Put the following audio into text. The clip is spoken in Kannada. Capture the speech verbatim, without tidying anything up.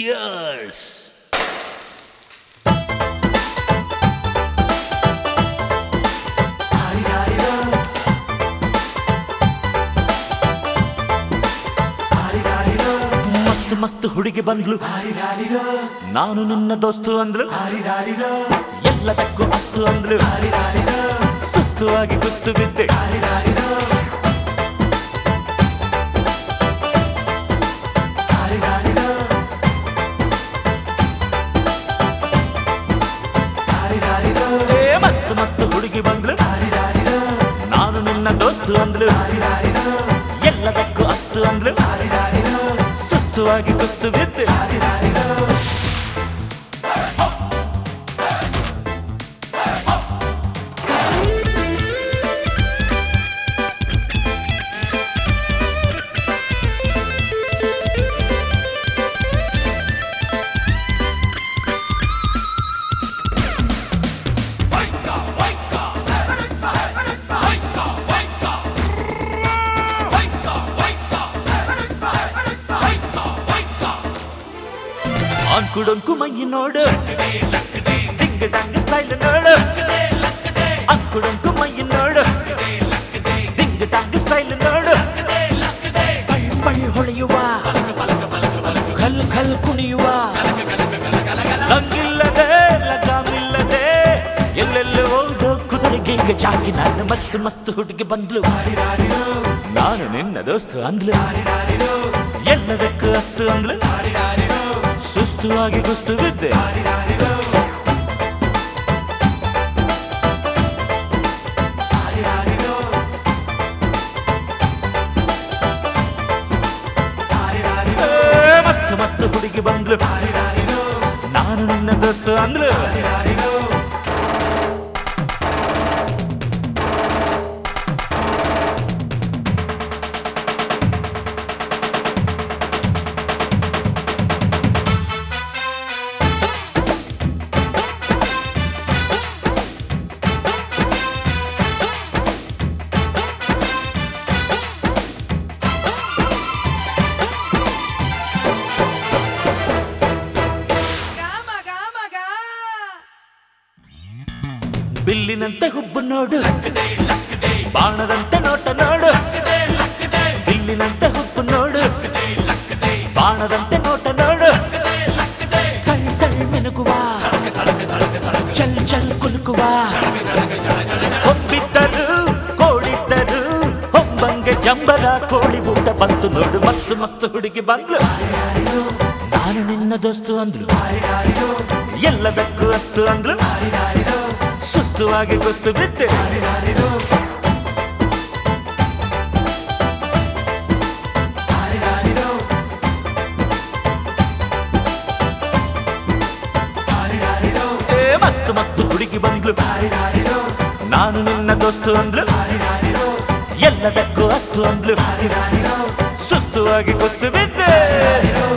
Cheers! ಮಸ್ತ್ ಮಸ್ತ್ ಹುಡುಗಿ ಬಂದ್ಲು, ನಾನು ನಿನ್ನ ದೋಸ್ತು ಅಂದ್ಲು, ಎಲ್ಲದಕ್ಕೂ ಅಸ್ತು ಅಂದ್ಲು, ಸುಸ್ತು ಆಗಿ ಕುಸ್ತು ಬಿದ್ದೆ. ಮಸ್ತ್ ಮಸ್ತ್ ಹುಡುಗಿ ಬಂದ್ಲು, ನಾನು ನಿನ್ನ ದೋಸ್ತು ಅಂದ್ಲು, ಎಲ್ಲದಕ್ಕೂ ಅಸ್ತು ಅಂದ್ಲು, ಸುಸ್ತುವಾಗಿ ಕುಸ್ತು ಬಿದ್ದೆ. ಅಂಕುಡೊಂಕು ಮೈ ನೋಡು, ಡಿಂಗ್ ಡಂಗ್ ಸ್ಟೈಲ್ ನೋಡು, ಅಂಕುಡೊಂಕು ಮೈ ನೋಡು, ಡಿಂಗ್ ಡಂಗ್ ಸ್ಟೈಲ್ ನೋಡು, ಪಳ್ ಪಳ್ ಹೊಳೆಯುವ, ಖಲ್ ಖಲ್ ಕುಣಿಯುವ, ಲಂಗಿಲ್ಲದೆ ಲಗಾಮಿಲ್ಲದೆ ಎಲ್ಲೆಲ್ಲೋ ಹೋದೋ ಕುದುರೆಗೆ ಈಗ ಜಾಕಿ. ನಾನು ಮಸ್ತ್ ಮಸ್ತ್ ಹುಡುಗಿ ಬಂದ್ಲು, ನಾನು ನಿನ್ನ ದೋಸ್ತು ಅಂದ್ಲು, ಎಲ್ಲದಕ್ಕೂ ಅಸ್ತು ಅಂದ್ಲು, ಸುಸ್ತು ಆಗಿ ಕುಸ್ತು ಬಿದ್ದೆ. ಮಸ್ತ್ ಮಸ್ತ್ ಹುಡುಗಿ ಬಂದ್ಲು, ನಾನು ನಿನ್ನ ದೋಸ್ತು ಅಂದ್ಲು, ಬಿಲ್ಲಿನಂತೆ ಹುಬ್ಬು ನೋಡು, ಬಾಣದಂತೆ ನೋಟ ನೋಡು, ಬಿಲ್ಲಿನಂತೆ ಹುಬ್ಬು ನೋಡು, ಬಾಣದಂತೆ ನೋಟ ನೋಡು, ತಳ್ ತಳ್ ಮಿನುಗುವ, ಚಲ್ ಚಲ್ ಕುಲುಕುವ, ಹೊಬ್ಬಿದ್ದರು ಕೋಳಿದ್ದರು ಹೊಂಬಂಗೆ ಜಂಬರ ಕೋಳಿ ಊಟ ಬಂತು ನೋಡು. ಮಸ್ತ್ ಮಸ್ತ್ ಹುಡುಗಿ ಬಂದ್ಲು, ನಾನು ನಿನ್ನ ದೋಸ್ತು ಅಂದ್ಲು, ಎಲ್ಲದಕ್ಕೂ ಅಸ್ತು ಅಂದ್ಲು, ಸುಸ್ತು ಆಗಿ ಕುಸ್ತು ಬಿದ್ದೆ. ಮಸ್ತ್ ಮಸ್ತ್ ಹುಡುಗಿ ಬಂದ್ಲು, ನಾನು ನಿನ್ನ ದೋಸ್ತು ಅಂದ್ಲು, ಎಲ್ಲದಕ್ಕೂ ಅಸ್ತು ಅಂದ್ಲು, ಸುಸ್ತು ಆಗಿ ಕುಸ್ತು ಬಿದ್ದೆ.